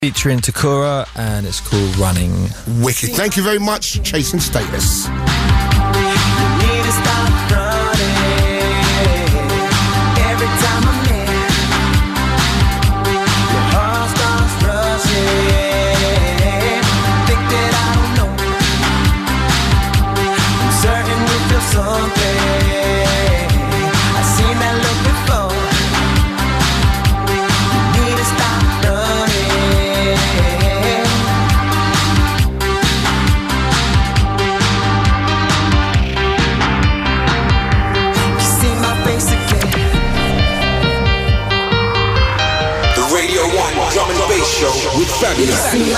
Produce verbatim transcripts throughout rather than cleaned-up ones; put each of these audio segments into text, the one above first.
Featuring Takura, and it's called Running. Wicked. Thank you very much, Chasing Status. With Fabulous. You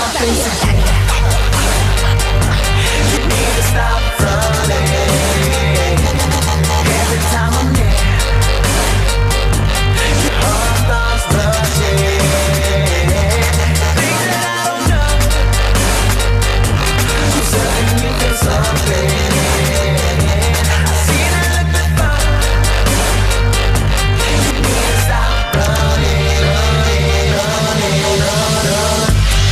need to stop running. Every time I'm near, your heart starts rushing. Things that I don't know, I'm certain you feel something. I've seen it look before. You need to stop running, running, running, running.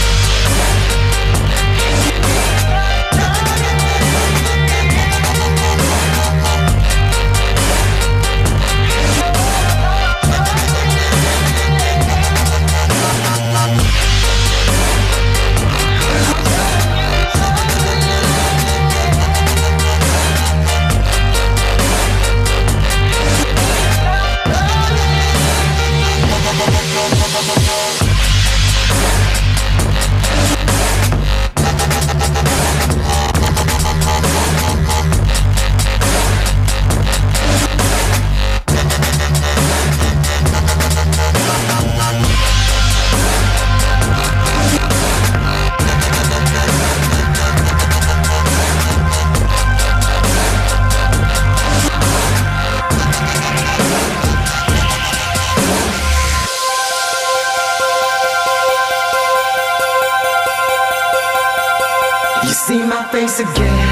Face again.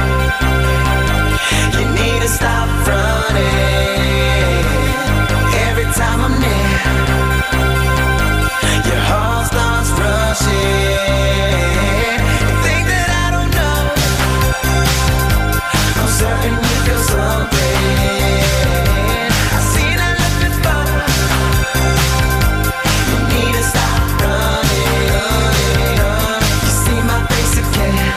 You need to stop running. Every time I'm near, your heart starts rushing. You think that I don't know, I'm certain you feel something. I've seen that look before. You need to stop running, running, running. You see my face again.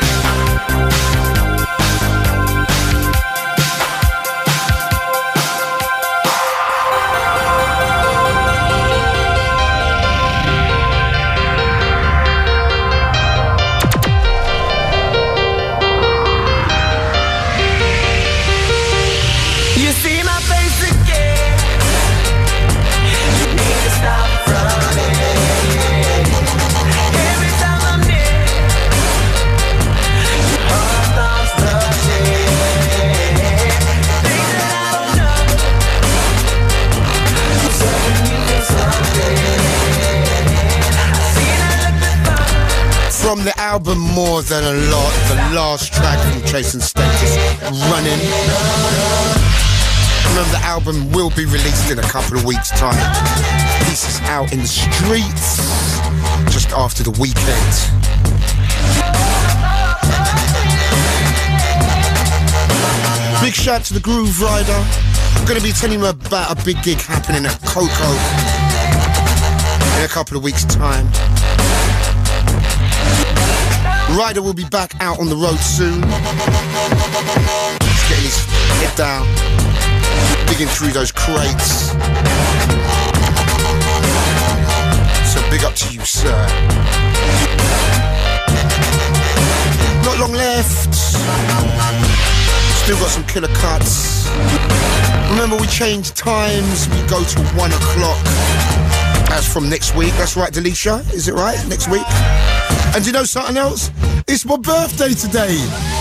From the album More Than a Lot, the last track from Chasing Status, Running. Remember, the album will be released in a couple of weeks' time. The piece is out in the streets just after the weekend. Big shout to the Groove Rider. I'm going to be telling you about a big gig happening at Coco in a couple of weeks' time. Ryder will be back out on the road soon. He's getting his head down, digging through those crates. So big up to you, sir. Not long left. Still got some killer cuts. Remember, we changed times. We go to one o'clock. As from next week. That's right, Delisha. Is it right? Next week. And you know something else? It's my birthday today.